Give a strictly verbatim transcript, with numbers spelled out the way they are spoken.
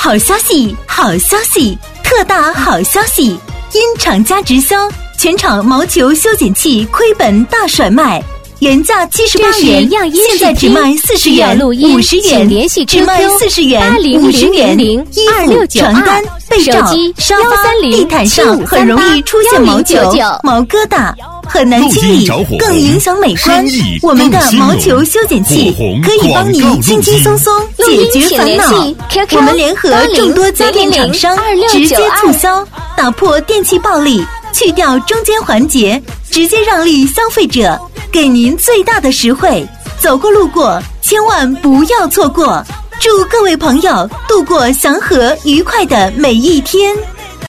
好消息，好消息，特大好消息！因厂家直销，全场毛球修剪器亏本大甩卖，原价七十八元，现在只卖四十元、五十元，只卖四十元、五十元。衣服、床单、被罩、沙发、地毯上很容易出现毛球、毛疙瘩，很难清理，更影响美观。我们的毛球修剪器可以帮你轻轻松松解决烦恼。我们联合众多家电厂商，直接促销，打破电器暴利，去掉中间环节，直接让利消费者，给您最大的实惠。走过路过，千万不要错过。祝各位朋友度过祥和愉快的每一天。